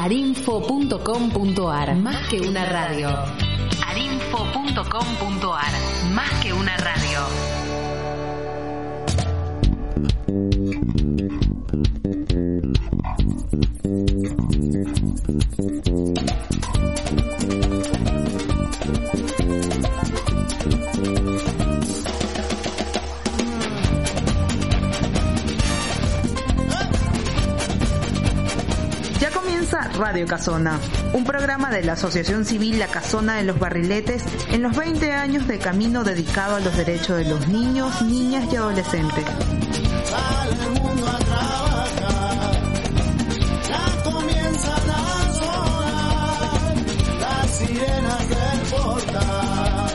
Arinfo.com.ar. Más que una radio. Arinfo.com.ar. Más que una radio. Ya comienza Radio Casona, un programa de la Asociación Civil La Casona de los Barriletes en los 20 años de camino dedicado a los derechos de los niños, niñas y adolescentes. Sale el mundo a trabajar, ya comienzan a sonar las sirenas del portal.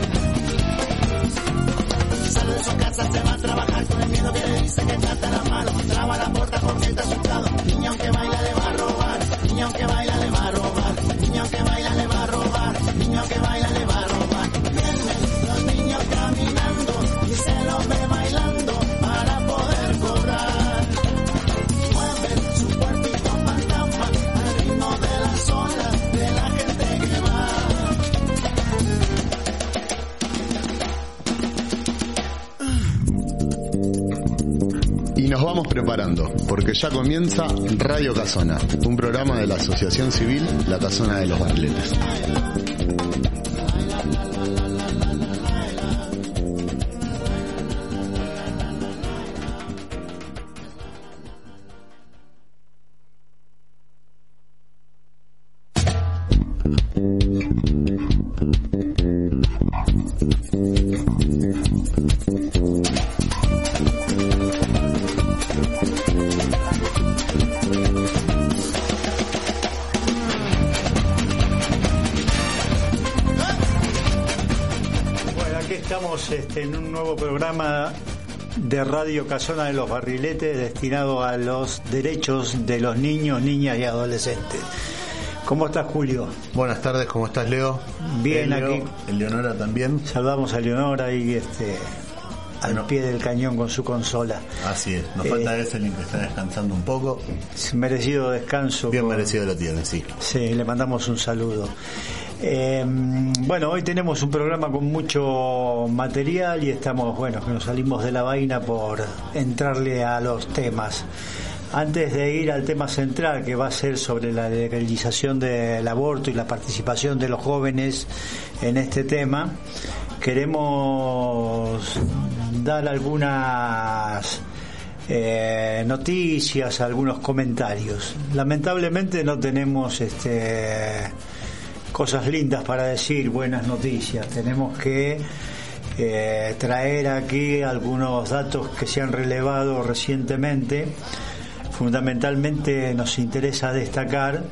Sale de su casa, se va a trabajar con el miedo que le dice que trata la mano. Traba la puerta porque está asustado. Niña aunque baila le va a robar, niña aunque baila le va a robar, niña aunque baila le va a robar, niña aunque baila le va a robar. Vienen los niños caminando y se los ve bailando para poder cobrar. Mueven su cuerpito fantasma al ritmo de las olas de la gente que va. Y nos vamos preparando, porque ya comienza Radio Casona, un programa de la Asociación Civil La Casona de los Barriletes. En un nuevo programa de Radio Casona de los Barriletes destinado a los derechos de los niños, niñas y adolescentes. ¿Cómo estás, Julio? Buenas tardes, ¿cómo estás, Leo? Bien, Leo, aquí. Eleonora también. Saludamos a Eleonora y al pie del cañón con su consola. Así es, nos falta Evelyn que está descansando un poco. Merecido descanso. Bien merecido lo tiene, sí. Sí, le mandamos un saludo. Bueno, hoy tenemos un programa con mucho material y estamos, que nos salimos de la vaina por entrarle a los temas. Antes de ir al tema central, que va a ser sobre la legalización del aborto y la participación de los jóvenes en este tema, queremos dar algunas noticias, algunos comentarios. Lamentablemente no tenemos cosas lindas para decir, buenas noticias. Tenemos que traer aquí algunos datos que se han relevado recientemente. Fundamentalmente nos interesa destacar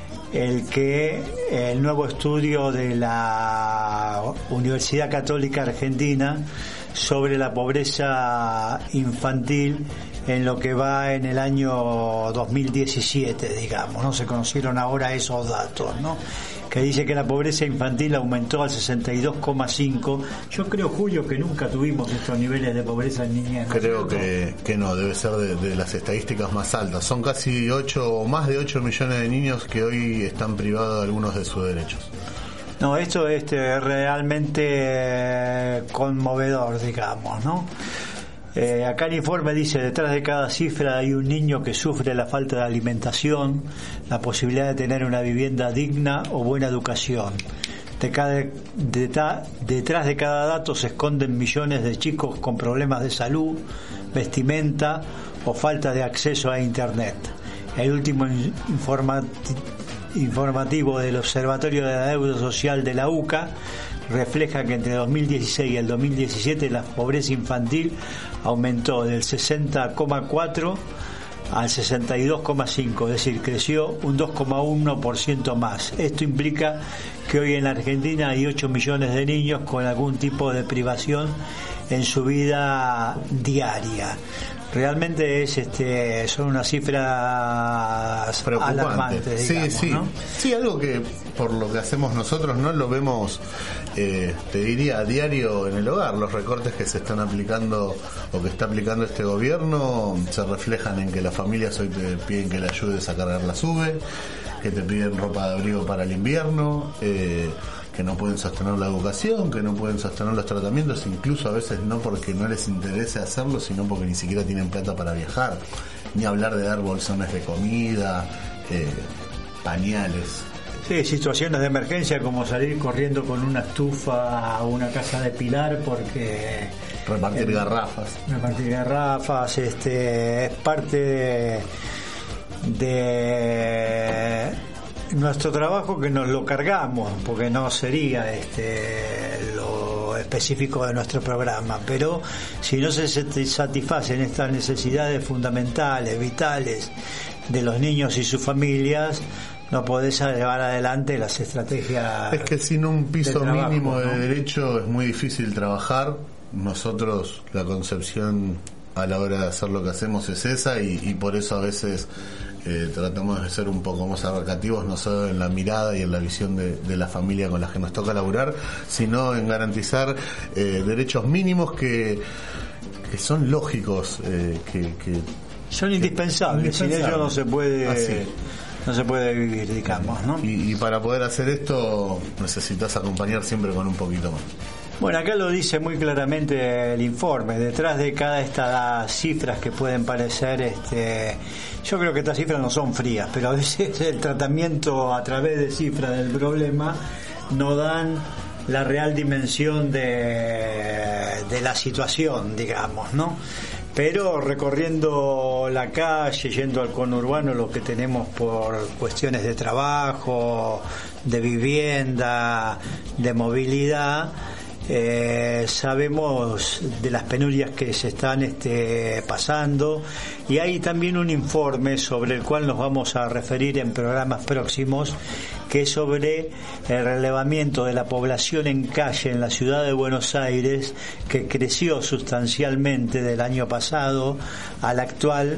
el nuevo estudio de la Universidad Católica Argentina sobre la pobreza infantil en lo que va en el año 2017, digamos, ¿no? Se conocieron ahora esos datos, ¿no? Que dice que la pobreza infantil aumentó al 62,5%. Yo creo, Julio, que nunca tuvimos estos niveles de pobreza en niñez. Creo que no, debe ser de las estadísticas más altas. Son casi 8 o más de 8 millones de niños que hoy están privados de algunos de sus derechos. No, esto es realmente conmovedor, digamos, ¿no? Acá el informe dice, detrás de cada cifra hay un niño que sufre la falta de alimentación, la posibilidad de tener una vivienda digna o buena educación. Detrás de cada dato se esconden millones de chicos con problemas de salud, vestimenta o falta de acceso a Internet. El último informativo del Observatorio de la Deuda Social de la UCA refleja que entre 2016 y el 2017 la pobreza infantil aumentó del 60,4 al 62,5, es decir, creció un 2,1% más. Esto implica que hoy en la Argentina hay 8 millones de niños con algún tipo de privación en su vida diaria. Realmente son unas cifras alarmantes, digamos, sí, ¿no? Sí, algo que por lo que hacemos nosotros no lo vemos, te diría, a diario en el hogar. Los recortes que se están aplicando o que está aplicando este gobierno se reflejan en que las familias hoy te piden que le ayudes a cargar la SUBE, que te piden ropa de abrigo para el invierno, que no pueden sostener la educación, que no pueden sostener los tratamientos, incluso a veces no porque no les interese hacerlo, sino porque ni siquiera tienen plata para viajar, ni hablar de dar bolsones de comida, pañales. Sí, situaciones de emergencia como salir corriendo con una estufa a una casa de pilar porque... Repartir garrafas, es parte de nuestro trabajo, que nos lo cargamos, porque no sería lo específico de nuestro programa, pero si no se satisfacen estas necesidades fundamentales, vitales de los niños y sus familias, no podés llevar adelante las estrategias. Es que sin un piso trabajo, mínimo de ¿no? derecho es muy difícil trabajar. Nosotros, la concepción a la hora de hacer lo que hacemos es esa, y por eso a veces tratamos de ser un poco más abarcativos, no solo en la mirada y en la visión de la familia con la que nos toca laburar, sino en garantizar derechos mínimos que son lógicos, que son indispensables. Sin ellos no se puede vivir, digamos, ¿no? Y para poder hacer esto necesitas acompañar siempre con un poquito más. Bueno, acá lo dice muy claramente el informe. Detrás de cada estas cifras que pueden parecer, yo creo que estas cifras no son frías, pero a veces el tratamiento a través de cifras del problema no dan la real dimensión de la situación, digamos, ¿no? Pero recorriendo la calle, yendo al conurbano, lo que tenemos por cuestiones de trabajo, de vivienda, de movilidad, sabemos de las penurias que se están pasando, y hay también un informe sobre el cual nos vamos a referir en programas próximos, que es sobre el relevamiento de la población en calle en la ciudad de Buenos Aires, que creció sustancialmente del año pasado al actual,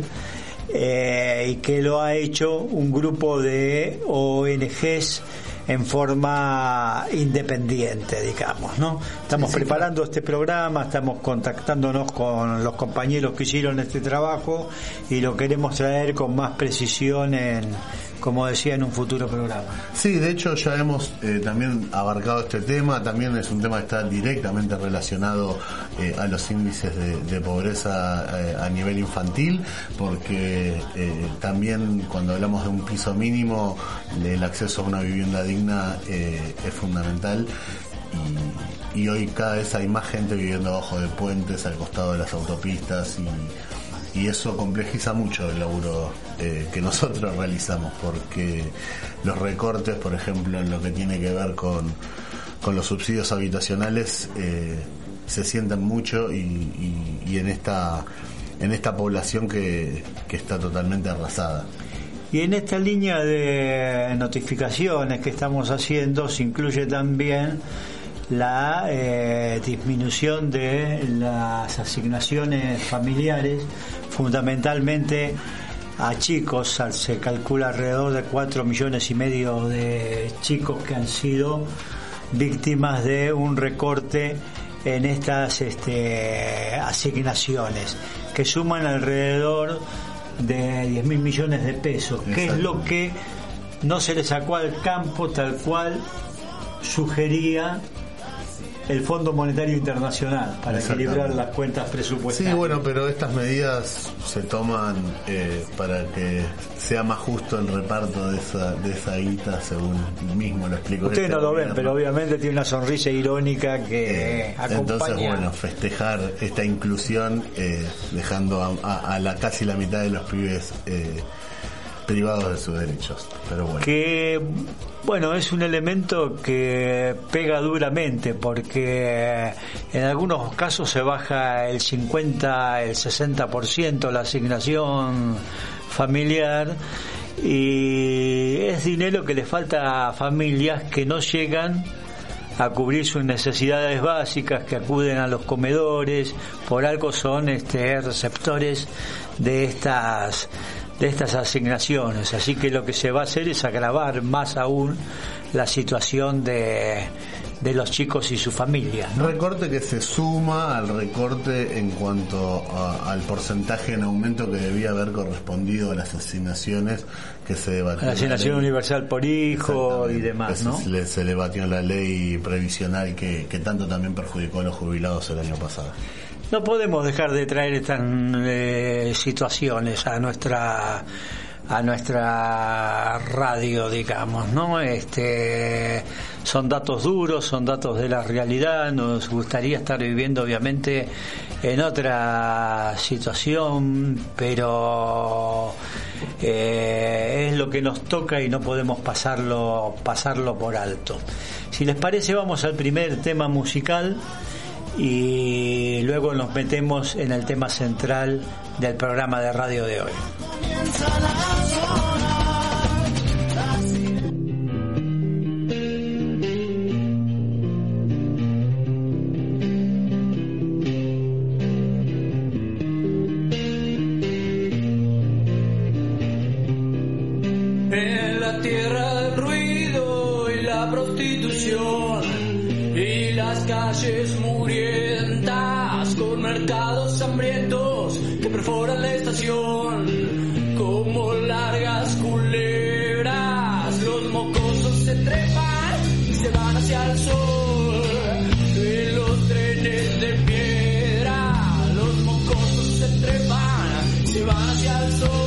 y que lo ha hecho un grupo de ONGs en forma independiente, digamos, ¿no? Estamos preparando este programa, estamos contactándonos con los compañeros que hicieron este trabajo y lo queremos traer con más precisión como decía, en un futuro programa. Sí, de hecho ya hemos también abarcado este tema. También es un tema que está directamente relacionado a los índices de pobreza a nivel infantil, porque también cuando hablamos de un piso mínimo, el acceso a una vivienda digna es fundamental. Y hoy cada vez hay más gente viviendo abajo de puentes, al costado de las autopistas, y eso complejiza mucho el laburo que nosotros realizamos, porque los recortes, por ejemplo, en lo que tiene que ver con los subsidios habitacionales se sienten mucho, y en esta población que está totalmente arrasada. Y en esta línea de notificaciones que estamos haciendo se incluye también la disminución de las asignaciones familiares, fundamentalmente a chicos. Se calcula alrededor de 4,5 millones de chicos que han sido víctimas de un recorte en estas asignaciones, que suman alrededor de 10.000 millones de pesos. Exacto. Que es lo que no se le sacó al campo, tal cual sugería el Fondo Monetario Internacional para equilibrar las cuentas presupuestarias. Sí, bueno, pero estas medidas se toman para que sea más justo el reparto de esa guita, según mismo lo explico. Ustedes no lo ven, pero obviamente tiene una sonrisa irónica que acompaña. Entonces, bueno, festejar esta inclusión dejando a casi la mitad de los pibes privados de sus derechos. Pero bueno. Que, bueno, es un elemento que pega duramente, porque en algunos casos se baja el 50, el 60% la asignación familiar, y es dinero que le falta a familias que no llegan a cubrir sus necesidades básicas, que acuden a los comedores, por algo son receptores de estas asignaciones. Así que lo que se va a hacer es agravar más aún la situación de de los chicos y sus familias, ¿no? Recorte que se suma al recorte en cuanto al porcentaje en aumento que debía haber correspondido a las asignaciones que se debatieron. La asignación universal por hijo y demás, ¿no? Se le batió en la ley previsional que tanto también perjudicó a los jubilados el año pasado. No podemos dejar de traer estas situaciones a nuestra radio, digamos, ¿no? Son datos duros, son datos de la realidad. Nos gustaría estar viviendo, obviamente, en otra situación, pero es lo que nos toca y no podemos pasarlo por alto. Si les parece, vamos al primer tema musical y luego nos metemos en el tema central del programa de radio de hoy. En la tierra del ruido y la prostitución y las calles murientas con mercados hambrientos que perforan la estación como largas culebras. Los mocosos se trepan y se van hacia el sol en los trenes de piedra. Los mocosos se trepan y se van hacia el sol.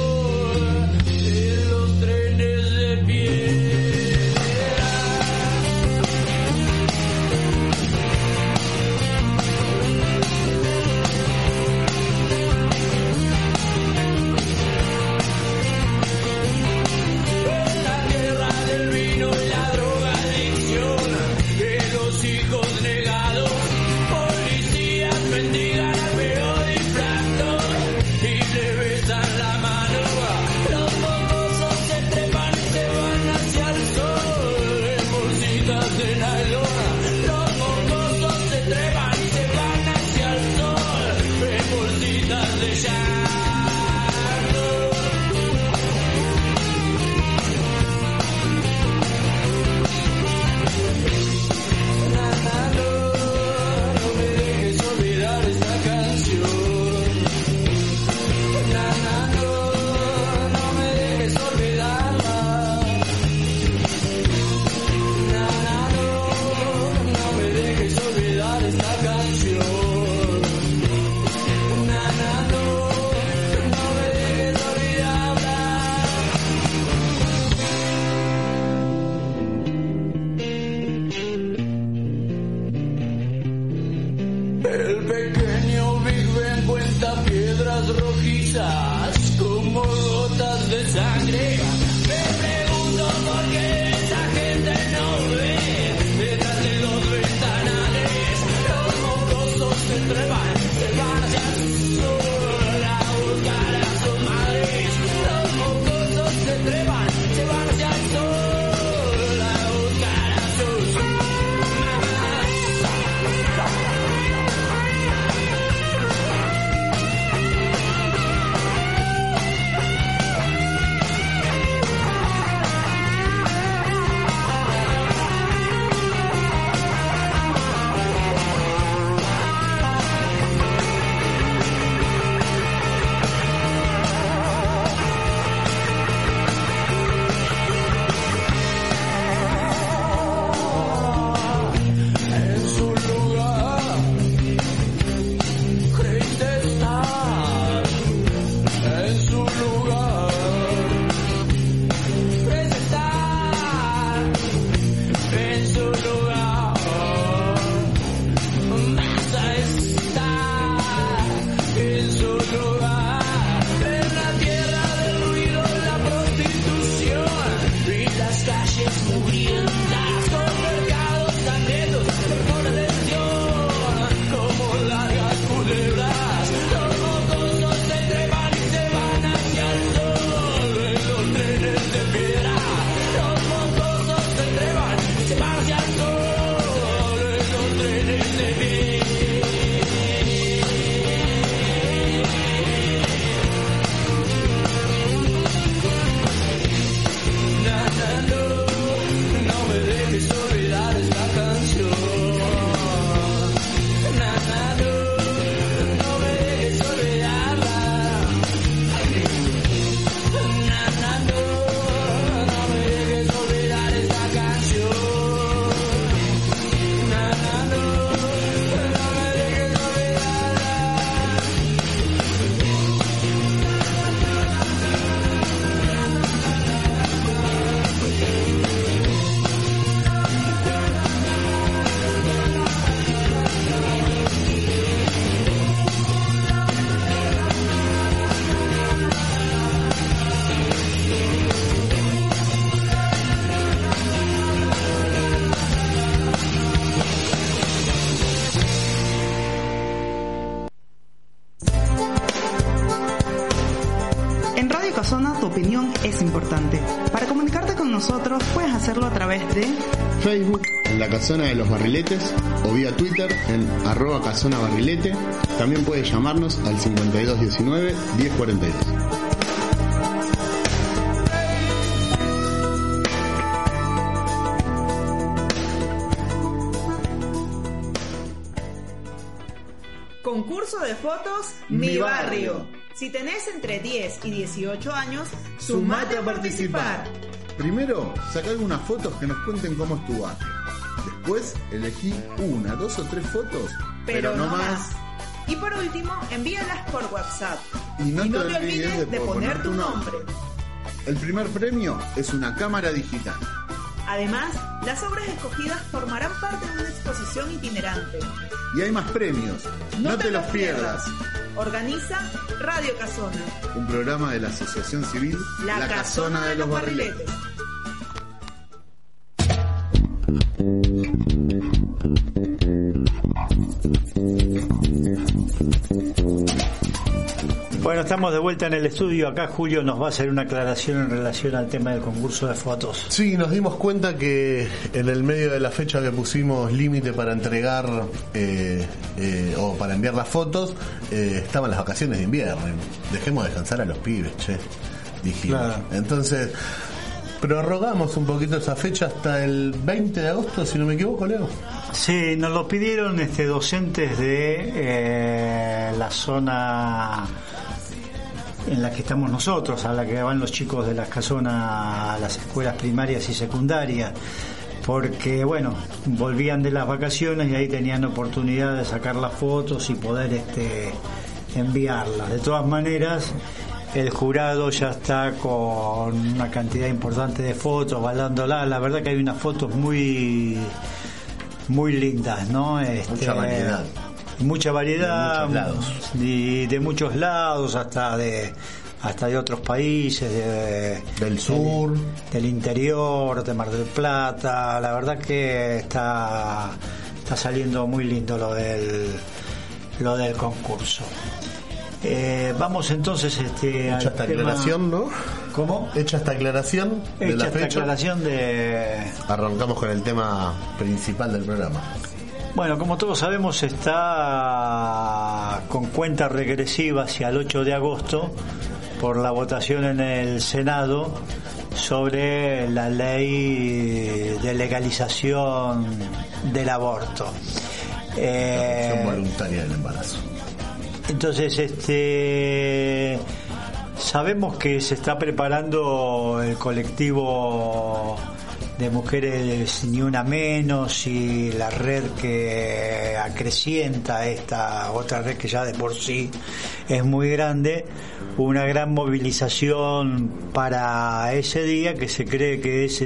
hacerlo a través de Facebook en La Casona de los Barriletes o vía Twitter en @casonabarrilete. También puede llamarnos al 5219 1042. Concurso de fotos Mi Barrio. Si tenés entre 10 y 18 años, sumate a participar. Primero, saca algunas fotos que nos cuenten cómo es tu barrio. Después, elegí 1, 2 o 3 fotos, pero no más. Y por último, envíalas por WhatsApp. Y no te olvides de poner tu nombre. El primer premio es una cámara digital. Además, las obras escogidas formarán parte de una exposición itinerante. Y hay más premios. No te los pierdas. Organiza Radio Casona, un programa de la Asociación Civil La Casona de los Barriletes. Bueno, estamos de vuelta en el estudio. Acá Julio nos va a hacer una aclaración en relación al tema del concurso de fotos. Sí, nos dimos cuenta que en el medio de la fecha que pusimos límite para entregar o para enviar las fotos, estaban las vacaciones de invierno. Dejemos descansar a los pibes, che, dijimos. Claro. Entonces, prorrogamos un poquito esa fecha hasta el 20 de agosto, si no me equivoco, Leo. Sí, nos lo pidieron docentes de la zona en la que estamos nosotros, a la que van los chicos de la casona a las escuelas primarias y secundarias, porque bueno, volvían de las vacaciones y ahí tenían oportunidad de sacar las fotos y poder enviarlas. De todas maneras, el jurado ya está con una cantidad importante de fotos, avalándola. La verdad que hay unas fotos muy lindas, ¿no? Mucha variedad de muchos lados. Y de muchos lados, hasta de otros países, del sur, del interior, de Mar del Plata. La verdad que está saliendo muy lindo lo del concurso. Vamos entonces hecha esta aclaración, ¿no? ¿Cómo? Hecha esta aclaración de la fecha, arrancamos con el tema principal del programa. Bueno, como todos sabemos, está con cuenta regresiva hacia el 8 de agosto por la votación en el Senado sobre la ley de legalización del aborto. La opción voluntaria del embarazo. Entonces, sabemos que se está preparando el colectivo de mujeres Ni Una Menos y la red que acrecienta esta otra red que ya de por sí es muy grande, una gran movilización para ese día que se cree que es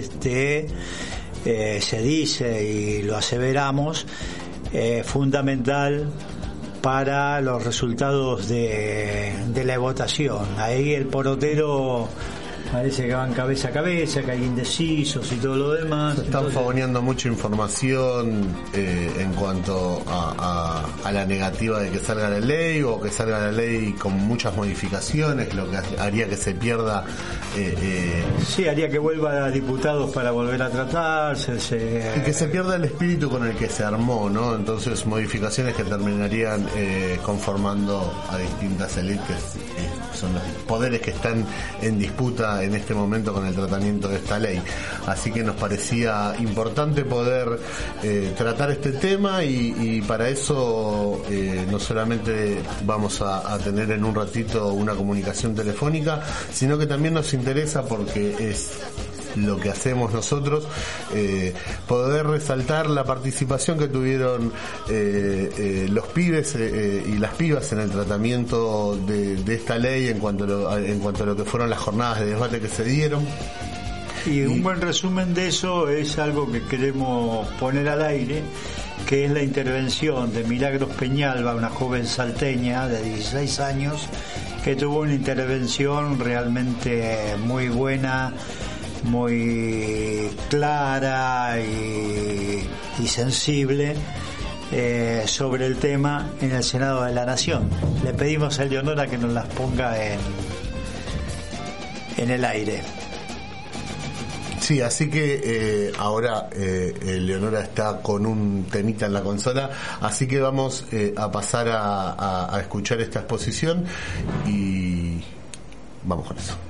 se dice y lo aseveramos, fundamental para los resultados de la votación. Ahí el porotero parece que van cabeza a cabeza, que hay indecisos y todo lo demás. Se están fogoneando mucha información en cuanto a la negativa de que salga la ley, o que salga la ley con muchas modificaciones, lo que haría que se pierda. Sí, haría que vuelva a diputados para volver a tratarse. Y que se pierda el espíritu con el que se armó, ¿no? Entonces, modificaciones que terminarían conformando a distintas élites. Son los poderes que están en disputa en este momento con el tratamiento de esta ley. Así que nos parecía importante poder tratar este tema y para eso no solamente vamos a tener en un ratito una comunicación telefónica, sino que también nos interesa, porque es lo que hacemos nosotros, poder resaltar la participación que tuvieron los pibes y las pibas en el tratamiento de esta ley en cuanto a lo que fueron las jornadas de debate que se dieron. Y un buen resumen de eso es algo que queremos poner al aire, que es la intervención de Milagros Peñalba, una joven salteña de 16 años, que tuvo una intervención realmente muy buena, muy clara y sensible sobre el tema en el Senado de la Nación. Le pedimos a Eleonora que nos las ponga en el aire. Sí, así que ahora Leonora está con un temita en la consola, así que vamos a pasar a escuchar esta exposición y vamos con eso.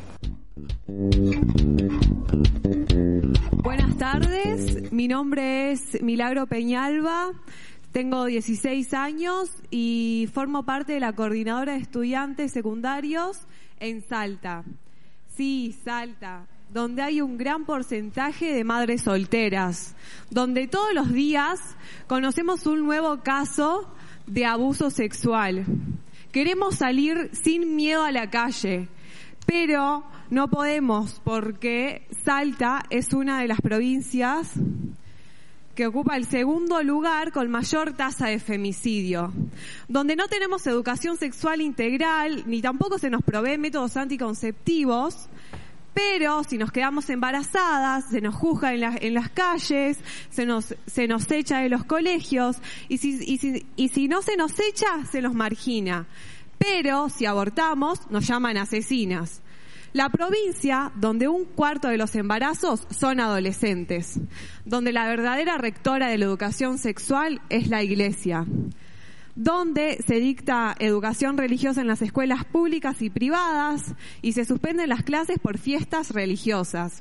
Buenas tardes, mi nombre es Milagro Peñalba, tengo 16 años y formo parte de la coordinadora de estudiantes secundarios en Salta. Sí, Salta, donde hay un gran porcentaje de madres solteras, donde todos los días conocemos un nuevo caso de abuso sexual. Queremos salir sin miedo a la calle, pero no podemos porque Salta es una de las provincias que ocupa el segundo lugar con mayor tasa de femicidio, donde no tenemos educación sexual integral, ni tampoco se nos provee métodos anticonceptivos, pero si nos quedamos embarazadas, se nos juzga en las calles, se nos echa de los colegios, y si no se nos echa, se nos margina. Pero si abortamos, nos llaman asesinas. La provincia donde 1/4 de los embarazos son adolescentes, donde la verdadera rectora de la educación sexual es la Iglesia, donde se dicta educación religiosa en las escuelas públicas y privadas y se suspenden las clases por fiestas religiosas,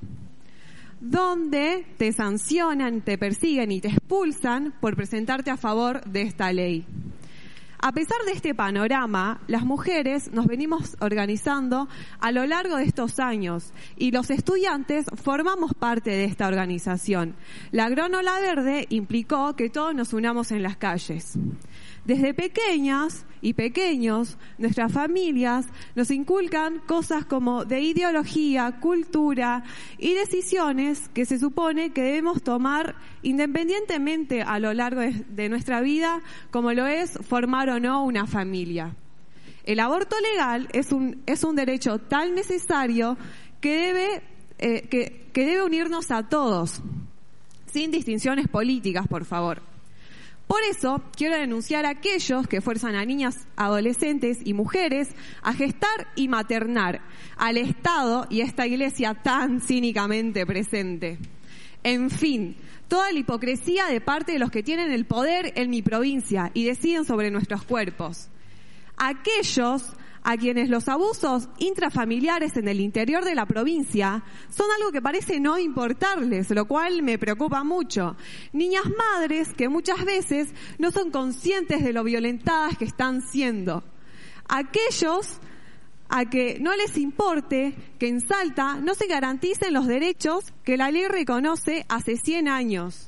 donde te sancionan, te persiguen y te expulsan por presentarte a favor de esta ley. A pesar de este panorama, las mujeres nos venimos organizando a lo largo de estos años y los estudiantes formamos parte de esta organización. La Granola Verde implicó que todos nos unamos en las calles. Desde pequeñas y pequeños, nuestras familias nos inculcan cosas como de ideología, cultura y decisiones que se supone que debemos tomar independientemente a lo largo de nuestra vida, como lo es formar o no una familia. El aborto legal es un derecho tan necesario que debe unirnos a todos, sin distinciones políticas, por favor. Por eso, quiero denunciar a aquellos que fuerzan a niñas, adolescentes y mujeres a gestar y maternar al Estado y a esta Iglesia tan cínicamente presente. En fin, toda la hipocresía de parte de los que tienen el poder en mi provincia y deciden sobre nuestros cuerpos. Aquellos a quienes los abusos intrafamiliares en el interior de la provincia son algo que parece no importarles, lo cual me preocupa mucho. Niñas madres que muchas veces no son conscientes de lo violentadas que están siendo. Aquellos a que no les importe que en Salta no se garanticen los derechos que la ley reconoce hace 100 años.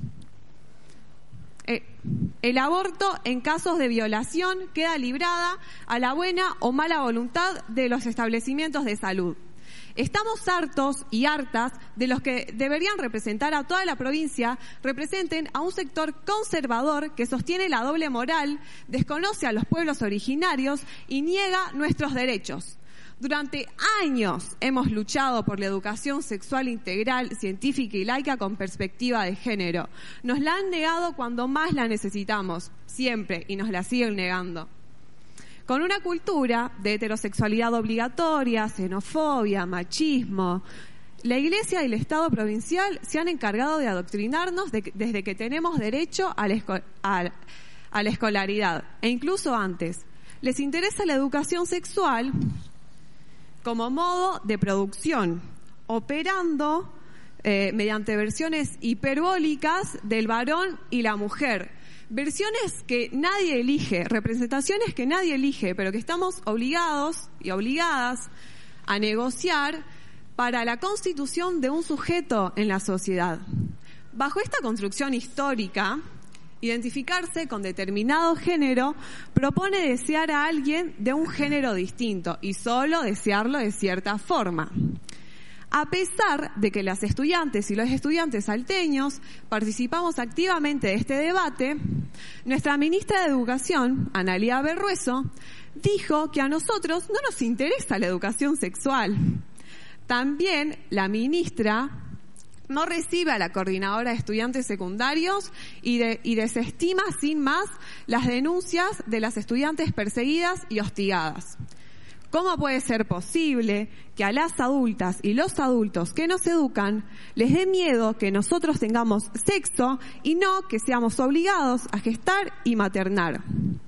El aborto en casos de violación queda librada a la buena o mala voluntad de los establecimientos de salud. Estamos hartos y hartas de los que deberían representar a toda la provincia, representen a un sector conservador que sostiene la doble moral, desconoce a los pueblos originarios y niega nuestros derechos. Durante años hemos luchado por la educación sexual integral, científica y laica con perspectiva de género. Nos la han negado cuando más la necesitamos, siempre, y nos la siguen negando. Con una cultura de heterosexualidad obligatoria, xenofobia, machismo, la Iglesia y el Estado provincial se han encargado de adoctrinarnos desde que tenemos derecho a la escolaridad, e incluso antes. Les interesa la educación sexual como modo de producción, operando mediante versiones hiperbólicas del varón y la mujer. Versiones que nadie elige, representaciones que nadie elige, pero que estamos obligados y obligadas a negociar para la constitución de un sujeto en la sociedad. Bajo esta construcción histórica, identificarse con determinado género propone desear a alguien de un género distinto y solo desearlo de cierta forma. A pesar de que las estudiantes y los estudiantes salteños participamos activamente de este debate, nuestra ministra de Educación, Analía Berrueso, dijo que a nosotros no nos interesa la educación sexual. También la ministra no recibe a la coordinadora de estudiantes secundarios y desestima sin más las denuncias de las estudiantes perseguidas y hostigadas. ¿Cómo puede ser posible que a las adultas y los adultos que nos educan les dé miedo que nosotros tengamos sexo y no que seamos obligados a gestar y maternar?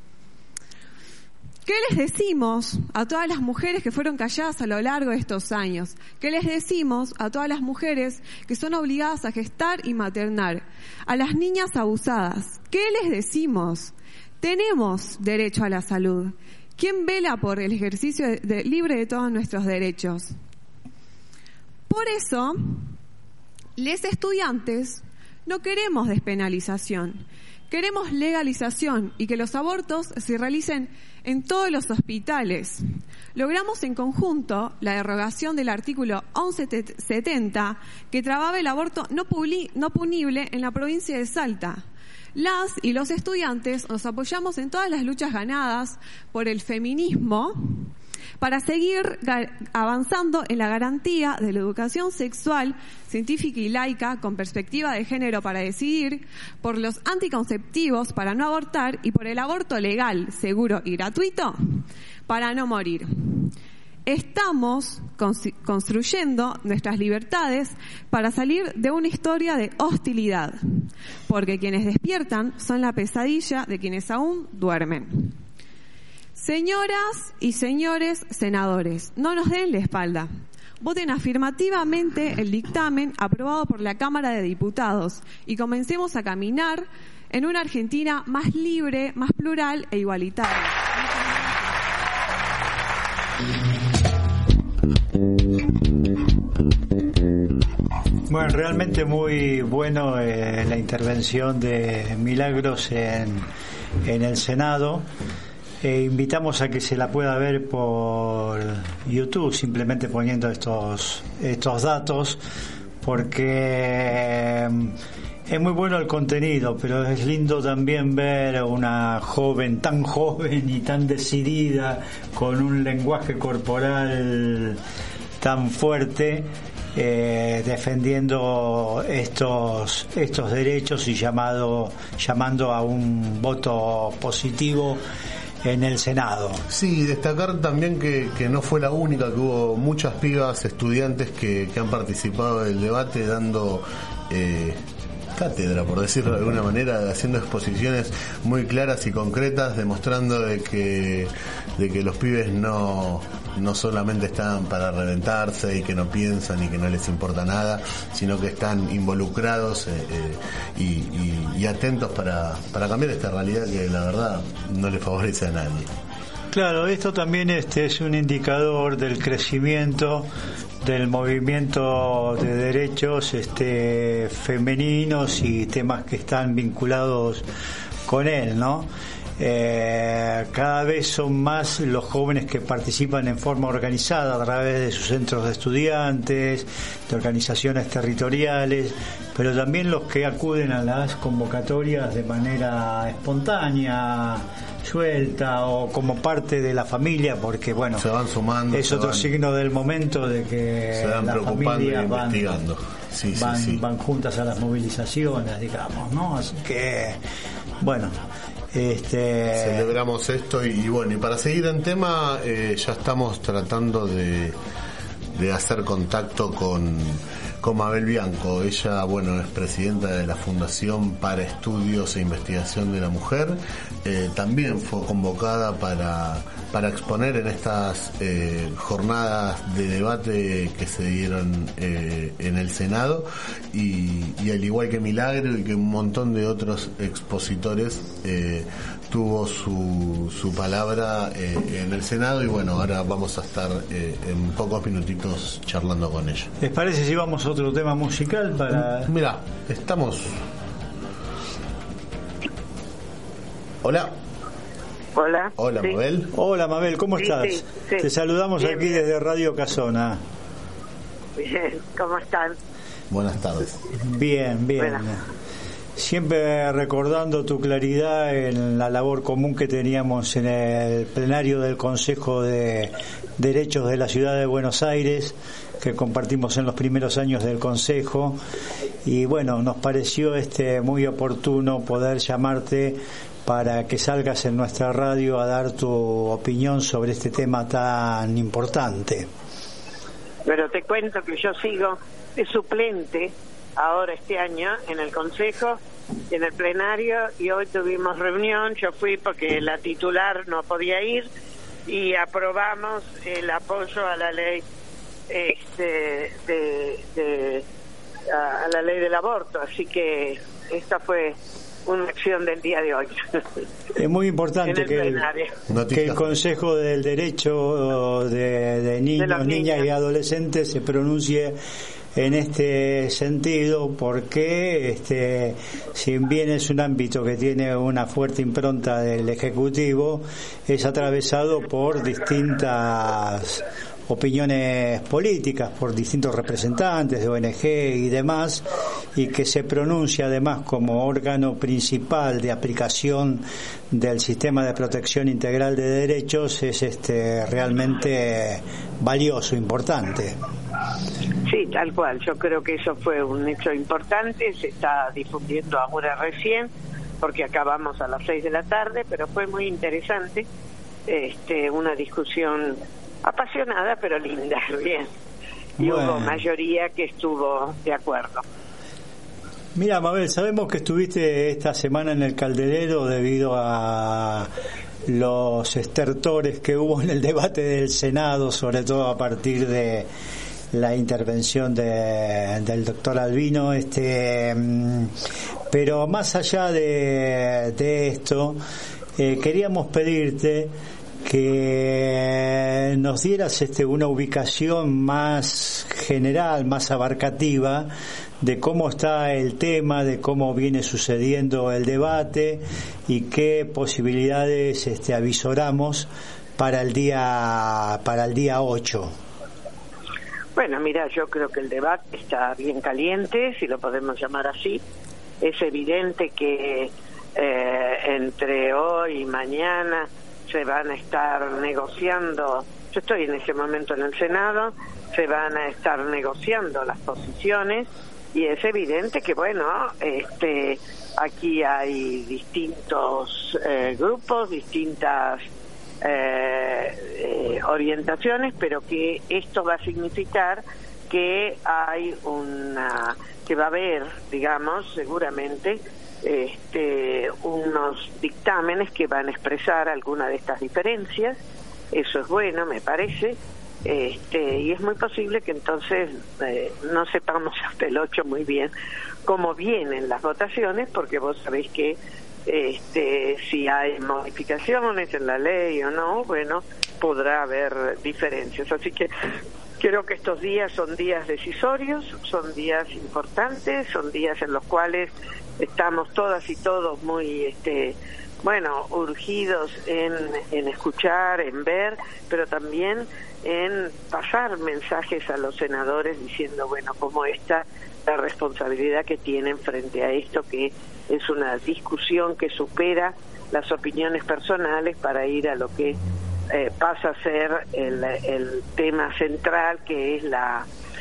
¿Qué les decimos a todas las mujeres que fueron calladas a lo largo de estos años? ¿Qué les decimos a todas las mujeres que son obligadas a gestar y maternar? A las niñas abusadas, ¿qué les decimos? Tenemos derecho a la salud. ¿Quién vela por el ejercicio libre de todos nuestros derechos? Por eso, los estudiantes no queremos despenalización, queremos legalización y que los abortos se realicen en todos los hospitales. Logramos en conjunto la derogación del artículo 1170 que trababa el aborto no punible en la provincia de Salta. Las y los estudiantes nos apoyamos en todas las luchas ganadas por el feminismo para seguir avanzando en la garantía de la educación sexual, científica y laica con perspectiva de género para decidir, por los anticonceptivos para no abortar y por el aborto legal, seguro y gratuito para no morir. Estamos construyendo nuestras libertades para salir de una historia de hostilidad, porque quienes despiertan son la pesadilla de quienes aún duermen. Señoras y señores senadores, no nos den la espalda. Voten afirmativamente el dictamen aprobado por la Cámara de Diputados y comencemos a caminar en una Argentina más libre, más plural e igualitaria. Bueno, realmente muy bueno la intervención de Milagros en el Senado. Invitamos a que se la pueda ver por YouTube, simplemente poniendo estos datos, porque es muy bueno el contenido, pero es lindo también ver a una joven, tan joven y tan decidida, con un lenguaje corporal tan fuerte, defendiendo estos derechos y llamando a un voto positivo en el Senado. Sí, destacar también que no fue la única, que hubo muchas pibas estudiantes que han participado del debate dando cátedra, por decirlo de alguna manera, haciendo exposiciones muy claras y concretas, demostrando de que los pibes no solamente están para reventarse y que no piensan y que no les importa nada, sino que están involucrados y atentos para cambiar esta realidad que la verdad no le favorece a nadie. Claro, esto también es un indicador del crecimiento del movimiento de derechos femeninos y temas que están vinculados con él, ¿no? Cada vez son más los jóvenes que participan en forma organizada a través de sus centros de estudiantes, de organizaciones territoriales, pero también los que acuden a las convocatorias de manera espontánea, suelta o como parte de la familia, porque bueno, se van sumando, es otro signo del momento de que se van las familias van juntas a las movilizaciones, digamos, ¿no? Así que bueno, celebramos esto y bueno, y para seguir en tema, ya estamos tratando de hacer contacto con Mabel Bianco. Ella, bueno, es presidenta de la Fundación para Estudios e Investigación de la Mujer. También fue convocada para exponer en estas jornadas de debate que se dieron en el Senado y al igual que Milagro y que un montón de otros expositores tuvo su palabra en el Senado y bueno, ahora vamos a estar en pocos minutitos charlando con ella. ¿Les parece si vamos a otro tema musical para...? Mira, estamos... Hola. Hola. Hola, sí. Mabel. Hola, Mabel, ¿cómo estás? Sí. Te saludamos bien, aquí bien. desde Radio Casona. Bien, ¿cómo están? Buenas tardes. Bien. Bueno. Siempre recordando tu claridad en la labor común que teníamos en el plenario del Consejo de Derechos de la Ciudad de Buenos Aires, que compartimos en los primeros años del Consejo, y bueno, nos pareció muy oportuno poder llamarte para que salgas en nuestra radio a dar tu opinión sobre este tema tan importante. Pero te cuento que yo sigo de suplente ahora este año en el Consejo, en el plenario, y hoy tuvimos reunión. Yo fui porque la titular no podía ir y aprobamos el apoyo a la ley a la ley del aborto, así que esta fue una acción del día de hoy. Es muy importante que el Consejo del Derecho de Niños, Niñas y Adolescentes se pronuncie en este sentido, porque si bien es un ámbito que tiene una fuerte impronta del Ejecutivo, es atravesado por distintas opiniones políticas, por distintos representantes de ONG y demás, y que se pronuncia además como órgano principal de aplicación del sistema de protección integral de derechos, es realmente valioso, importante. Sí, tal cual. Yo creo que eso fue un hecho importante. Se está difundiendo ahora recién, porque acabamos a las 6 de la tarde, pero fue muy interesante, una discusión apasionada pero linda, bien. Y hubo mayoría que estuvo de acuerdo. Mira, Mabel, sabemos que estuviste esta semana en el Calderero debido a los estertores que hubo en el debate del Senado, sobre todo a partir de la intervención del doctor Albino, pero más allá de esto, queríamos pedirte que nos dieras una ubicación más general, más abarcativa de cómo está el tema, de cómo viene sucediendo el debate y qué posibilidades avisoramos para el día 8. Bueno, mira, yo creo que el debate está bien caliente, si lo podemos llamar así. Es evidente que entre hoy y mañana se van a estar negociando. Yo estoy en ese momento en el Senado, se van a estar negociando las posiciones, y es evidente que, bueno, aquí hay distintos grupos, distintas orientaciones, pero que esto va a significar que que va a haber, digamos, seguramente unos dictámenes que van a expresar alguna de estas diferencias. Eso es bueno, me parece, y es muy posible que entonces no sepamos hasta el 8 muy bien cómo vienen las votaciones, porque vos sabéis que si hay modificaciones en la ley o no, bueno, podrá haber diferencias. Así que creo que estos días son días decisorios, son días importantes, son días en los cuales estamos todas y todos muy urgidos en escuchar, en ver, pero también en pasar mensajes a los senadores diciendo, bueno, cómo está la responsabilidad que tienen frente a esto, que es una discusión que supera las opiniones personales para ir a lo que pasa a ser el tema central, que es la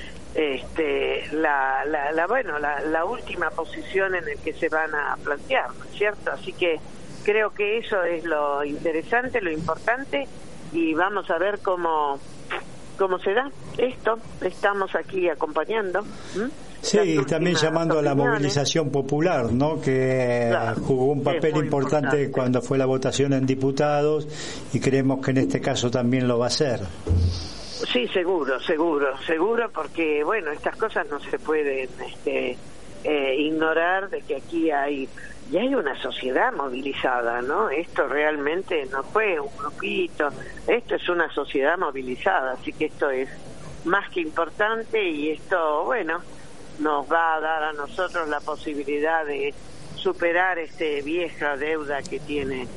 última posición en el que se van a plantear, ¿no es cierto? Así que creo que eso es lo interesante, lo importante, y vamos a ver cómo se da esto. Estamos aquí acompañando. Sí, y también llamando a la movilización popular, ¿no? Que jugó un papel importante cuando fue la votación en diputados, y creemos que en este caso también lo va a hacer. Sí, seguro, porque, bueno, estas cosas no se pueden ignorar, de que aquí hay una sociedad movilizada, ¿no? Esto realmente no fue un grupito, esto es una sociedad movilizada, así que esto es más que importante, y esto, bueno, nos va a dar a nosotros la posibilidad de superar vieja deuda que tiene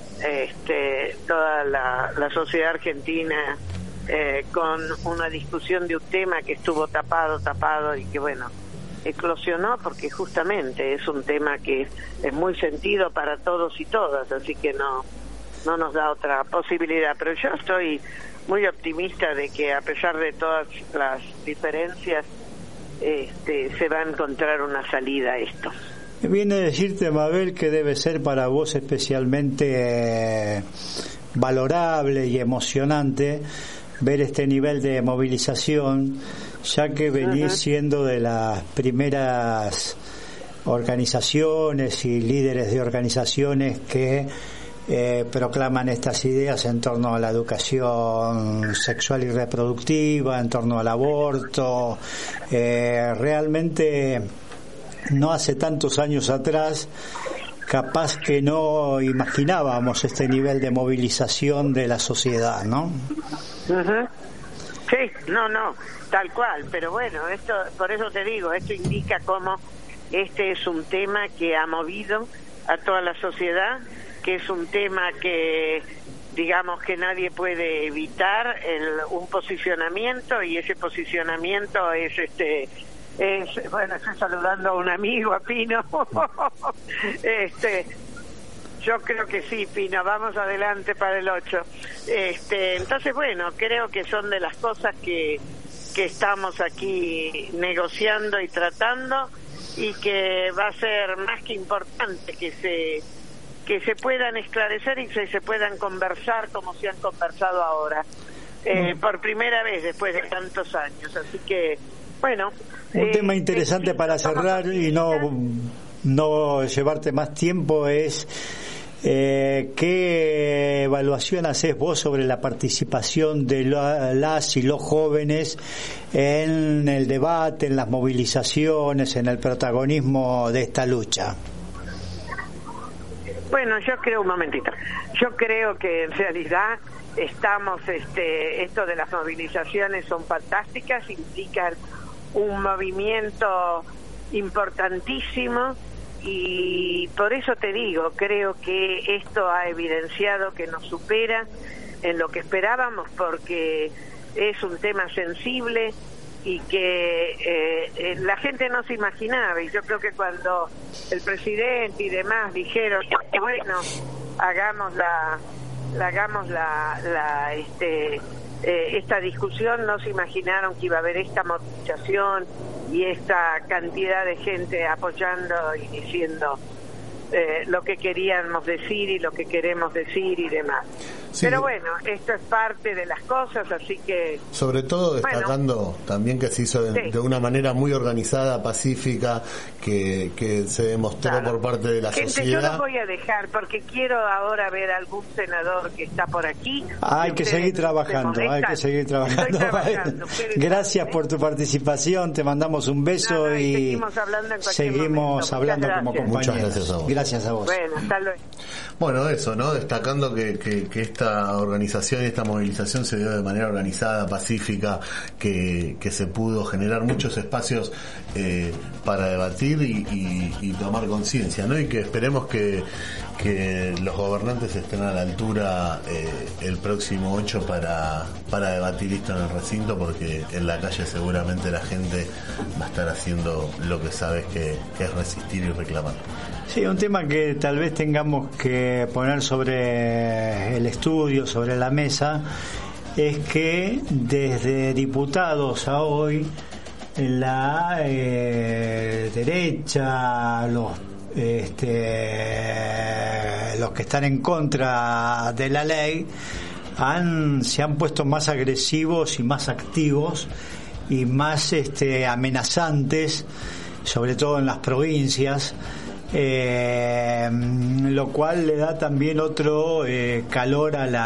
toda la sociedad argentina, con una discusión de un tema que estuvo tapado y que, bueno, eclosionó porque justamente es un tema que es muy sentido para todos y todas, así que no nos da otra posibilidad. Pero yo estoy muy optimista de que, a pesar de todas las diferencias, se va a encontrar una salida a esto. Viene a decirte, Mabel, que debe ser para vos especialmente valorable y emocionante ver este nivel de movilización, ya que venís siendo de las primeras organizaciones y líderes de organizaciones que proclaman estas ideas en torno a la educación sexual y reproductiva, en torno al aborto. Realmente no hace tantos años atrás capaz que no imaginábamos este nivel de movilización de la sociedad, ¿no? Sí, no, tal cual, pero bueno, esto, por eso te digo, esto indica cómo este es un tema que ha movido a toda la sociedad, que es un tema que, digamos, que nadie puede evitar un posicionamiento, y ese posicionamiento es bueno, estoy saludando a un amigo, a Pino. Yo creo que sí, Pino, vamos adelante para el 8. Entonces, bueno, creo que son de las cosas que estamos aquí negociando y tratando, y que va a ser más que importante que se puedan esclarecer y que se puedan conversar como se han conversado ahora, por primera vez después de tantos años. Así que, bueno, un tema interesante para cerrar y no llevarte más tiempo es ¿qué evaluación haces vos sobre la participación de las y los jóvenes en el debate, en las movilizaciones, en el protagonismo de esta lucha? Bueno, yo creo que en realidad estamos, esto de las movilizaciones son fantásticas, implican un movimiento importantísimo, y por eso te digo, creo que esto ha evidenciado que nos supera en lo que esperábamos, porque es un tema sensible y que la gente no se imaginaba, y yo creo que cuando el presidente y demás dijeron, bueno, hagamos esta discusión, no se imaginaron que iba a haber esta movilización y esta cantidad de gente apoyando y diciendo lo que queríamos decir y lo que queremos decir y demás. Sí. Pero bueno, esto es parte de las cosas, así que... Sobre todo destacando también que se hizo de una manera muy organizada, pacífica, que se demostró por parte de la sociedad. Yo los voy a dejar porque quiero ahora ver algún senador que está por aquí. Hay que seguir trabajando. Gracias por tu participación, te mandamos un beso y seguimos hablando como compañeros. Muchas gracias a vos. Gracias a vos. Bueno, hasta luego. Bueno, eso, ¿no? Destacando que esta organización y esta movilización se dio de manera organizada, pacífica, que se pudo generar muchos espacios para debatir y tomar conciencia, ¿no? Y que esperemos que los gobernantes estén a la altura el próximo 8 para debatir esto en el recinto, porque en la calle seguramente la gente va a estar haciendo lo que sabes que es resistir y reclamar. Sí, un tema que tal vez tengamos que poner sobre el estudio, sobre la mesa, es que desde diputados a hoy, la derecha, los que están en contra de la ley, se han puesto más agresivos y más activos y más amenazantes, sobre todo en las provincias. Lo cual le da también otro calor a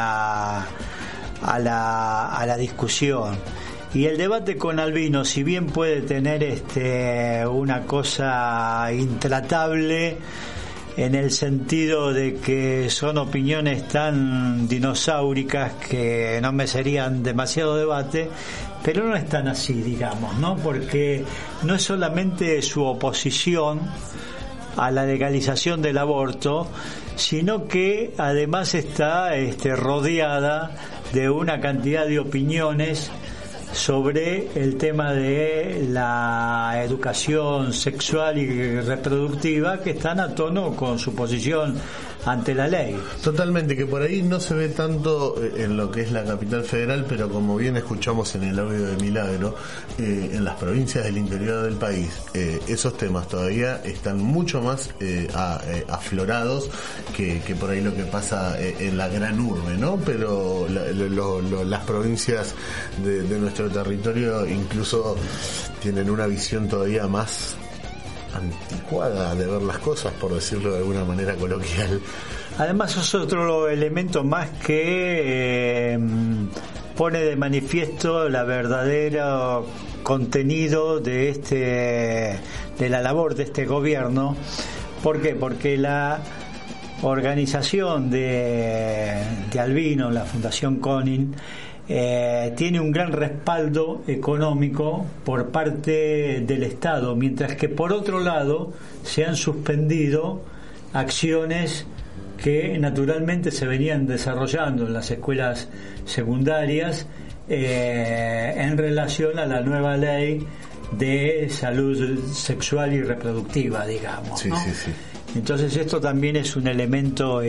la discusión. Y el debate con Albino, si bien puede tener una cosa intratable en el sentido de que son opiniones tan dinosauricas que no merecerían demasiado debate, pero no es tan así, digamos, ¿no? Porque no es solamente su oposición a la legalización del aborto, sino que además está rodeada de una cantidad de opiniones sobre el tema de la educación sexual y reproductiva que están a tono con su posición ante la ley. Totalmente, que por ahí no se ve tanto en lo que es la capital federal, pero como bien escuchamos en el audio de Milagro, en las provincias del interior del país, esos temas todavía están mucho más aflorados que por ahí lo que pasa en la gran urbe, ¿no? Pero las provincias de nuestro territorio incluso tienen una visión todavía más anticuada de ver las cosas, por decirlo de alguna manera coloquial. Además es otro elemento más que pone de manifiesto la verdadera contenido de la labor de este gobierno. ¿Por qué? Porque la organización de Albino, la Fundación Conin, tiene un gran respaldo económico por parte del Estado, mientras que por otro lado se han suspendido acciones que naturalmente se venían desarrollando en las escuelas secundarias en relación a la nueva ley de salud sexual y reproductiva, digamos, ¿no? Sí. Entonces esto también es un elemento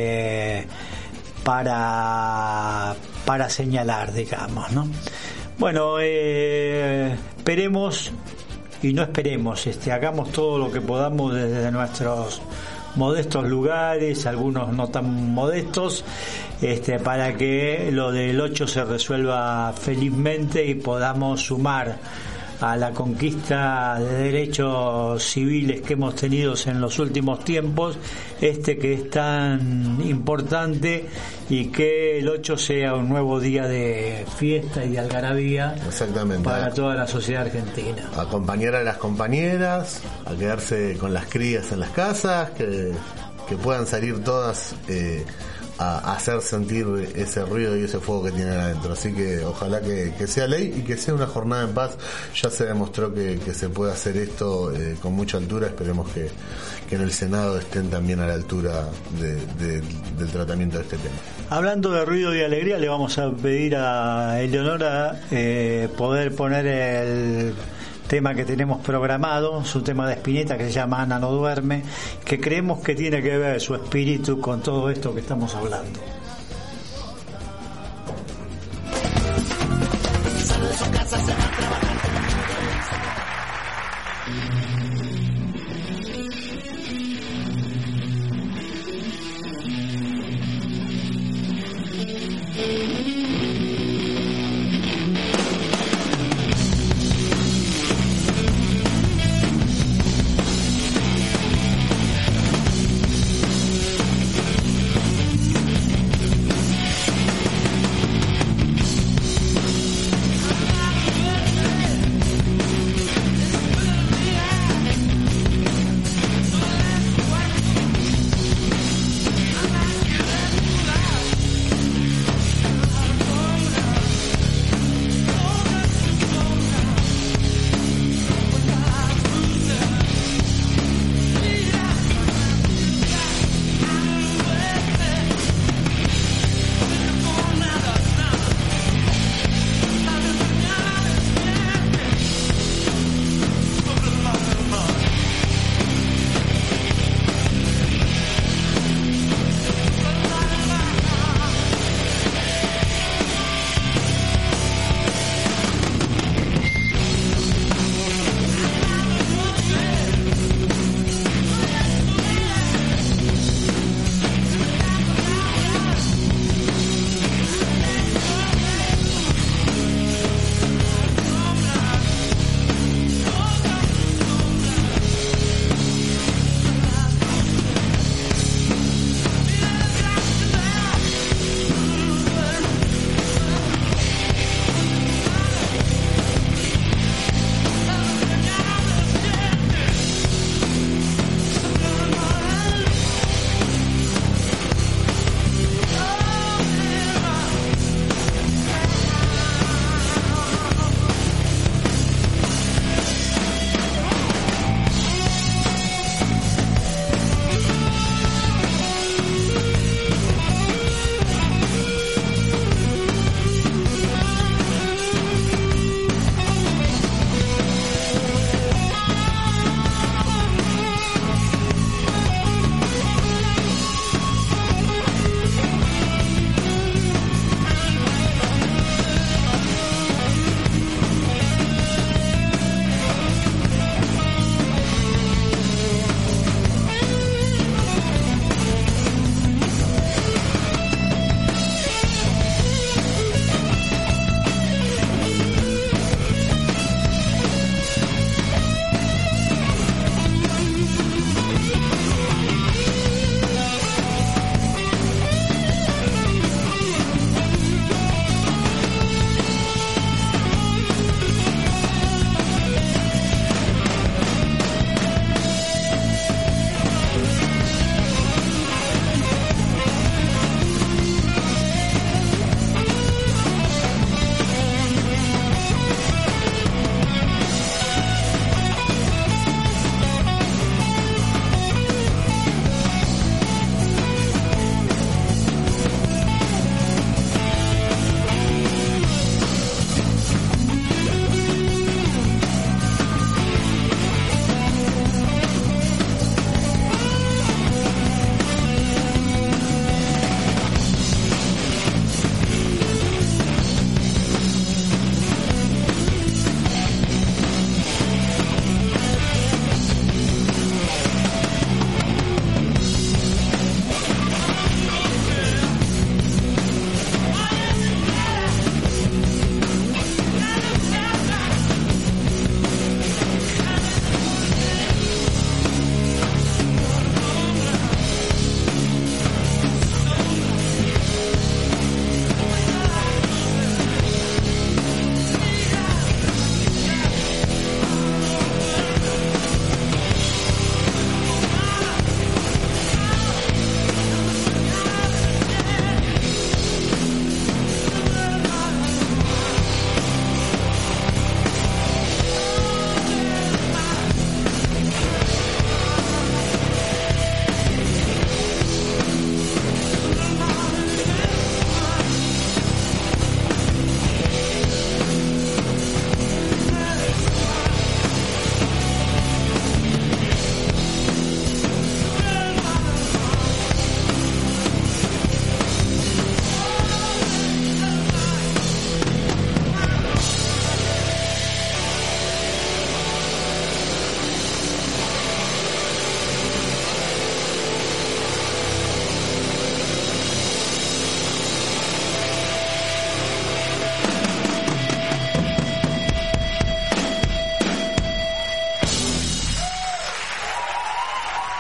para señalar, digamos, ¿no? Bueno, esperemos y no esperemos, hagamos todo lo que podamos desde nuestros modestos lugares, algunos no tan modestos, para que lo del 8 se resuelva felizmente y podamos sumar a la conquista de derechos civiles que hemos tenido en los últimos tiempos, que es tan importante, y que el 8 sea un nuevo día de fiesta y de algarabía. Exactamente. Para toda la sociedad argentina. Acompañar a las compañeras, a quedarse con las crías en las casas, que puedan salir todas a hacer sentir ese ruido y ese fuego que tienen adentro. Así que ojalá que sea ley y que sea una jornada en paz. Ya se demostró que se puede hacer esto con mucha altura. Esperemos que en el Senado estén también a la altura del tratamiento de este tema. Hablando de ruido y alegría, le vamos a pedir a Eleonora poder poner el tema que tenemos programado, es un tema de Spinetta que se llama Ana no duerme, que creemos que tiene que ver su espíritu con todo esto que estamos hablando.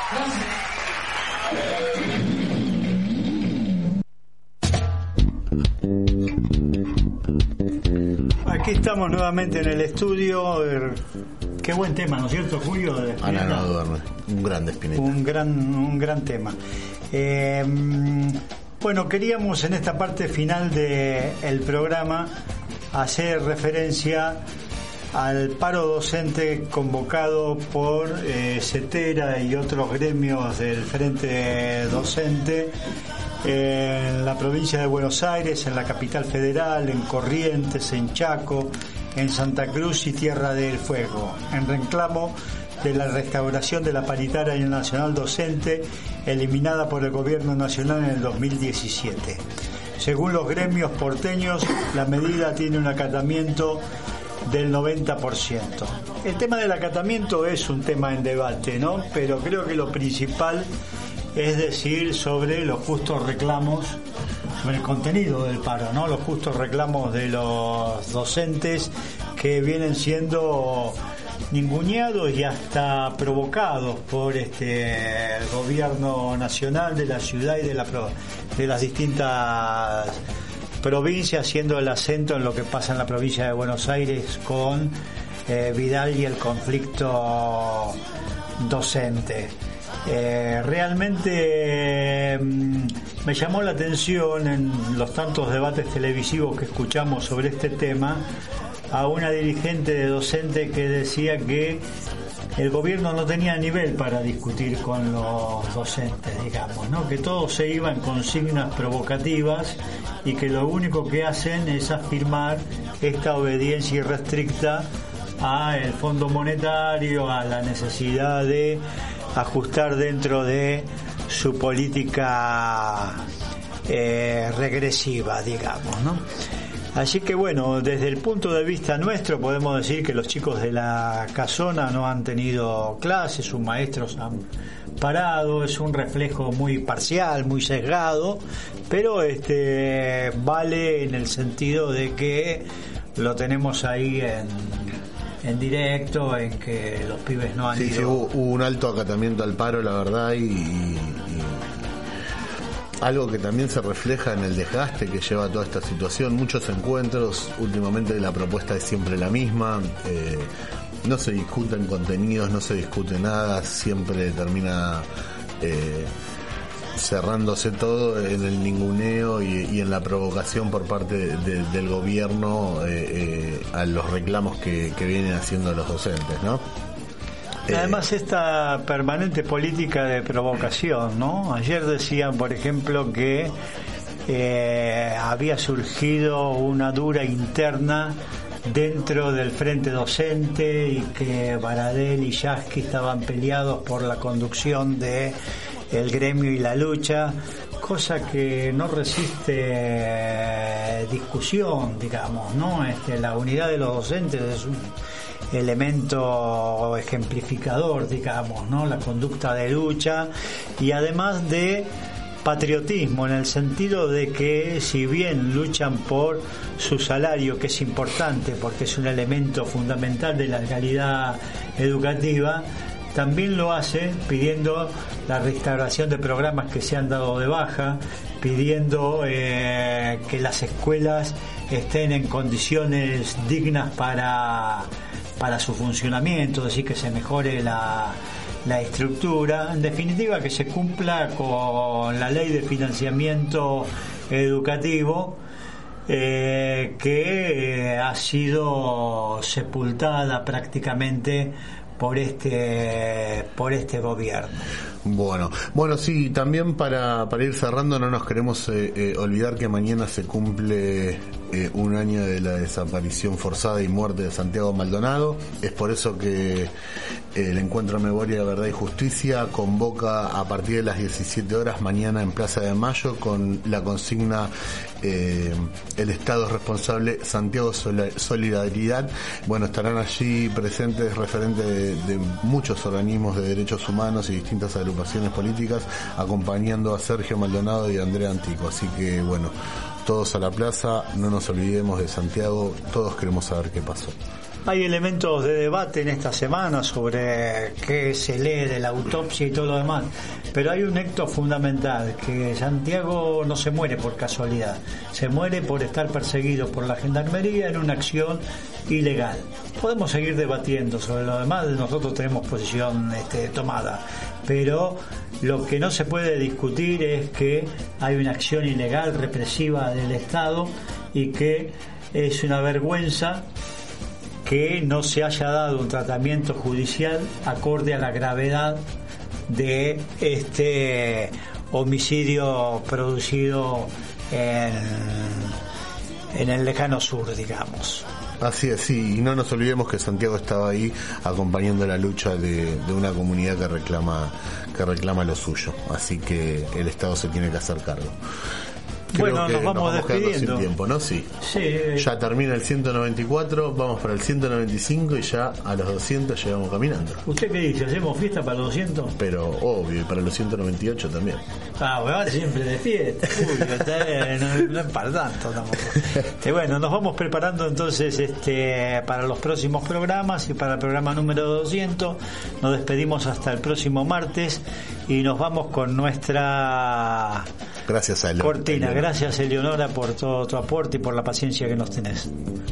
Aquí estamos nuevamente en el estudio. Qué buen tema, ¿no es cierto, Julio? Ana no duerme. Un gran Spinetta. Un gran tema. Bueno, queríamos en esta parte final del programa hacer referencia al paro docente convocado por CETERA y otros gremios del Frente Docente en la provincia de Buenos Aires, en la capital federal, en Corrientes, en Chaco, en Santa Cruz y Tierra del Fuego, en reclamo de la restauración de la paritaria nacional docente eliminada por el gobierno nacional en el 2017. Según los gremios porteños, la medida tiene un acatamiento del 90%. El tema del acatamiento es un tema en debate, ¿no? Pero creo que lo principal es decir sobre los justos reclamos, sobre el contenido del paro, ¿no? Los justos reclamos de los docentes que vienen siendo ninguneados y hasta provocados por el gobierno nacional de la ciudad y de las distintas provincias, haciendo el acento en lo que pasa en la provincia de Buenos Aires con Vidal y el conflicto docente. Realmente me llamó la atención en los tantos debates televisivos que escuchamos sobre este tema a una dirigente de docente que decía que el gobierno no tenía nivel para discutir con los docentes, digamos, ¿no? Que todos se iban con consignas provocativas y que lo único que hacen es afirmar esta obediencia irrestricta al Fondo Monetario, a la necesidad de ajustar dentro de su política regresiva, digamos, ¿no? Así que bueno, desde el punto de vista nuestro podemos decir que los chicos de la Casona no han tenido clases, sus maestros han parado, es un reflejo muy parcial, muy sesgado, pero vale en el sentido de que lo tenemos ahí en directo, en que los pibes no han ido. Sí, hubo un alto acatamiento al paro, la verdad, y algo que también se refleja en el desgaste que lleva toda esta situación. Muchos encuentros, últimamente la propuesta es siempre la misma, no se discuten contenidos, no se discute nada, siempre termina cerrándose todo en el ninguneo y en la provocación por parte del gobierno a los reclamos que vienen haciendo los docentes, ¿no? Además, esta permanente política de provocación, ¿no? Ayer decían, por ejemplo, que había surgido una dura interna dentro del Frente Docente y que Baradel y Yasky estaban peleados por la conducción de el gremio y la lucha, cosa que no resiste discusión, digamos, ¿no? La unidad de los docentes es un elemento ejemplificador, digamos, ¿no? La conducta de lucha y además de patriotismo, en el sentido de que si bien luchan por su salario, que es importante porque es un elemento fundamental de la calidad educativa, también lo hace pidiendo la restauración de programas que se han dado de baja, pidiendo que las escuelas estén en condiciones dignas para su funcionamiento, es decir, que se mejore la estructura, en definitiva que se cumpla con la ley de financiamiento educativo que ha sido sepultada prácticamente por este gobierno. Bueno, sí, también para ir cerrando, no nos queremos olvidar que mañana se cumple un año de la desaparición forzada y muerte de Santiago Maldonado. Es por eso que el Encuentro Memoria, Verdad y Justicia convoca a partir de las 17 horas mañana en Plaza de Mayo con la consigna el Estado es responsable, Santiago Solidaridad. Bueno, estarán allí presentes referentes de muchos organismos de derechos humanos y distintas agrupaciones políticas acompañando a Sergio Maldonado y a Andrea Antico. Así que bueno, todos a la plaza, no nos olvidemos de Santiago, todos queremos saber qué pasó. Hay elementos de debate en esta semana sobre qué se lee de la autopsia y todo lo demás, pero hay un hecho fundamental, que Santiago no se muere por casualidad, se muere por estar perseguido por la Gendarmería en una acción ilegal. Podemos seguir debatiendo sobre lo demás, nosotros tenemos posición tomada, pero lo que no se puede discutir es que hay una acción ilegal, represiva del Estado, y que es una vergüenza que no se haya dado un tratamiento judicial acorde a la gravedad de este homicidio producido en el lejano sur, digamos. Así es, sí, y no nos olvidemos que Santiago estaba ahí acompañando la lucha de una comunidad que reclama lo suyo, así que el Estado se tiene que hacer cargo. Creo bueno, nos vamos despidiendo. Sin tiempo, ¿no? Sí. Ya termina el 194, vamos para el 195 y ya a los 200 llegamos caminando. ¿Usted qué dice? ¿Hacemos fiesta para los 200? Pero obvio, y para los 198 también. Bueno, siempre de fiesta. No es para tanto tampoco. Bueno, nos vamos preparando entonces para los próximos programas y para el programa número 200. Nos despedimos hasta el próximo martes y nos vamos con nuestra gracias a cortina. Gracias, Eleonora, por todo tu aporte y por la paciencia que nos tenés.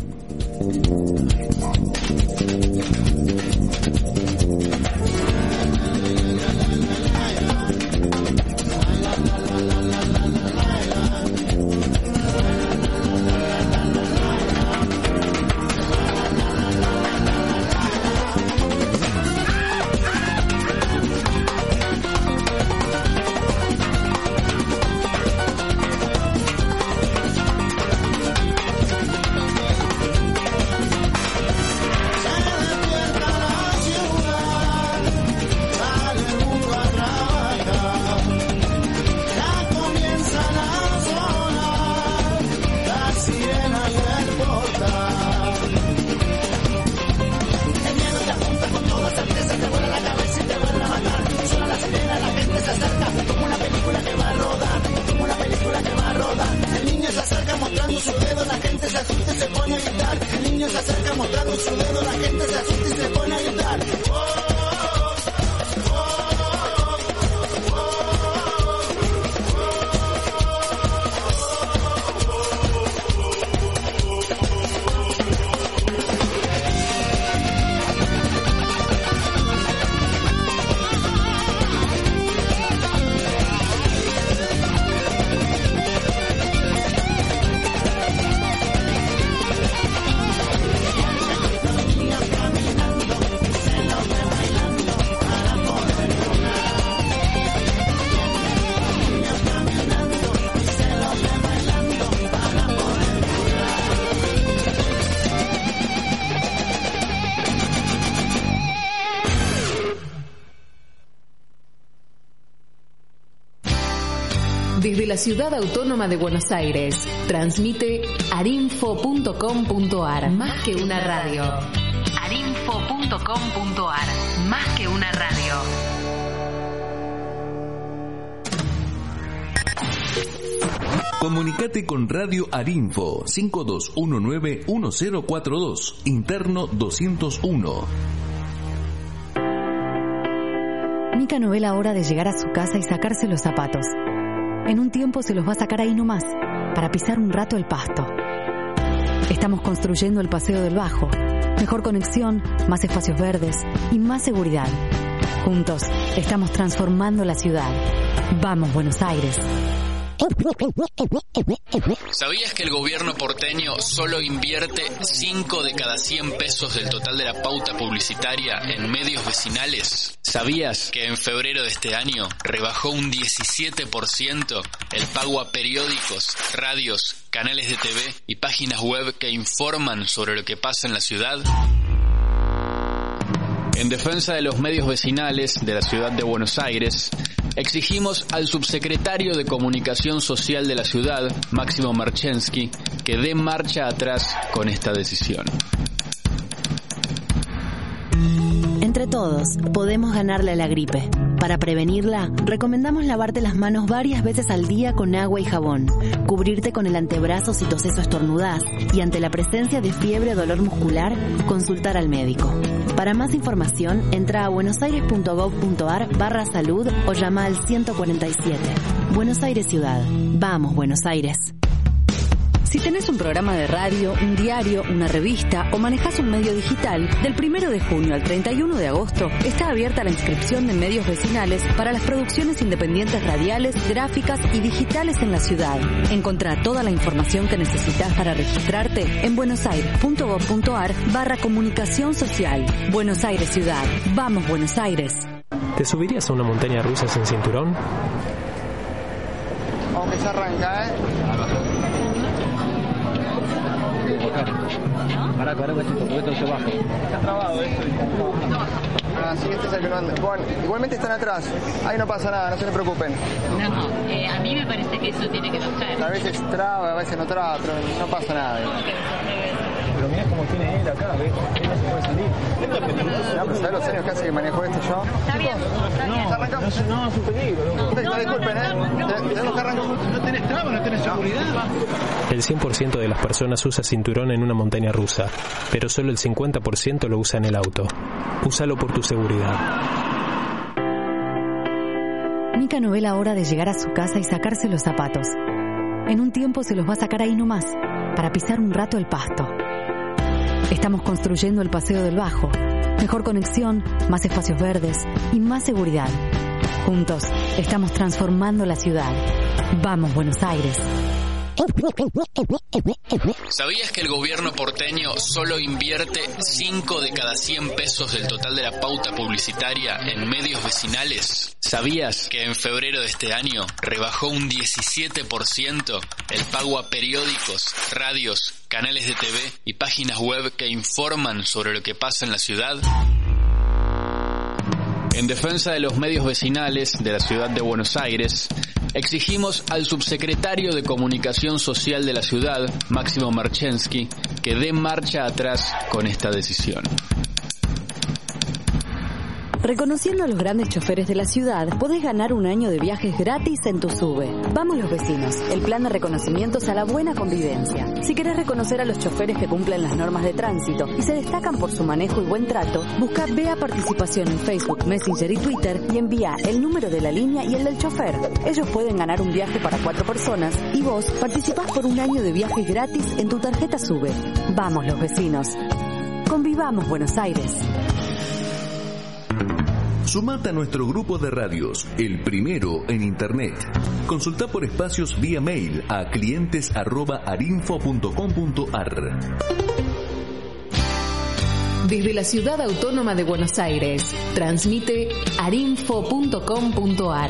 Desde la Ciudad Autónoma de Buenos Aires, transmite arinfo.com.ar. Más que una radio. arinfo.com.ar. Más que una radio. Comunicate con Radio Arinfo 5219-1042, interno 201. Mica no ve la hora de llegar a su casa y sacarse los zapatos. En un tiempo se los va a sacar ahí nomás, para pisar un rato el pasto. Estamos construyendo el Paseo del Bajo. Mejor conexión, más espacios verdes y más seguridad. Juntos estamos transformando la ciudad. Vamos, Buenos Aires. ¿Sabías que el gobierno porteño solo invierte 5 de cada 100 pesos del total de la pauta publicitaria en medios vecinales? ¿Sabías que en febrero de este año rebajó un 17% el pago a periódicos, radios, canales de TV y páginas web que informan sobre lo que pasa en la ciudad? En defensa de los medios vecinales de la ciudad de Buenos Aires, exigimos al subsecretario de Comunicación Social de la ciudad, Máximo Marchensky, que dé marcha atrás con esta decisión. En Entre todos, podemos ganarle a la gripe. Para prevenirla, recomendamos lavarte las manos varias veces al día con agua y jabón, cubrirte con el antebrazo si toses o estornudás y ante la presencia de fiebre o dolor muscular, consultar al médico. Para más información, entra a buenosaires.gov.ar/salud o llama al 147. Buenos Aires Ciudad. Vamos, Buenos Aires. Si tenés un programa de radio, un diario, una revista o manejás un medio digital, del 1 de junio al 31 de agosto está abierta la inscripción de medios vecinales para las producciones independientes radiales, gráficas y digitales en la ciudad. Encontrá toda la información que necesitas para registrarte en buenosaires.gov.ar/comunicación social. Buenos Aires Ciudad. Vamos, Buenos Aires. ¿Te subirías a una montaña rusa sin cinturón? Aunque se arranca, Pará, cachito, porque esto se baja. Está trabado eso. Sí, este es el que no anda. Bueno, igualmente están atrás. Ahí no pasa nada, no se me preocupen. No, a mí me parece que eso tiene que pasar. A veces traba, a veces no traba, pero no pasa nada. Pero mirá cómo tiene él acá, ¿ves? Él no se puede salir. No, pero ¿sabés los años que hace que manejo esto yo? Está bien, No, es un peligro. Disculpen, tenemos que arrancar. ¿No tenés traba, no tenés seguridad? El 100% de las personas usa cinturón en una montaña rusa, pero solo el 50% lo usa en el auto. Úsalo por tu seguridad. Mica no ve la hora de llegar a su casa y sacarse los zapatos. En un tiempo se los va a sacar ahí nomás, para pisar un rato el pasto. Estamos construyendo el Paseo del Bajo. Mejor conexión, más espacios verdes y más seguridad. Juntos, estamos transformando la ciudad. Vamos, Buenos Aires. ¿Sabías que el gobierno porteño solo invierte 5 de cada 100 pesos del total de la pauta publicitaria en medios vecinales? ¿Sabías que en febrero de este año rebajó un 17% el pago a periódicos, radios, canales de TV y páginas web que informan sobre lo que pasa en la ciudad? En defensa de los medios vecinales de la ciudad de Buenos Aires, exigimos al subsecretario de Comunicación Social de la ciudad, Máximo Marchensky, que dé marcha atrás con esta decisión. Reconociendo a los grandes choferes de la ciudad, podés ganar un año de viajes gratis en tu SUBE. Vamos los vecinos, el plan de reconocimientos a la buena convivencia. Si querés reconocer a los choferes que cumplen las normas de tránsito y se destacan por su manejo y buen trato, busca Vea Participación en Facebook, Messenger y Twitter y envía el número de la línea y el del chofer. Ellos pueden ganar un viaje para 4 personas y vos participás por un año de viajes gratis en tu tarjeta SUBE. Vamos los vecinos. Convivamos Buenos Aires. Sumate a nuestro grupo de radios, el primero en Internet. Consulta por espacios vía mail a clientes@arinfo.com.ar. Desde la Ciudad Autónoma de Buenos Aires, transmite arinfo.com.ar.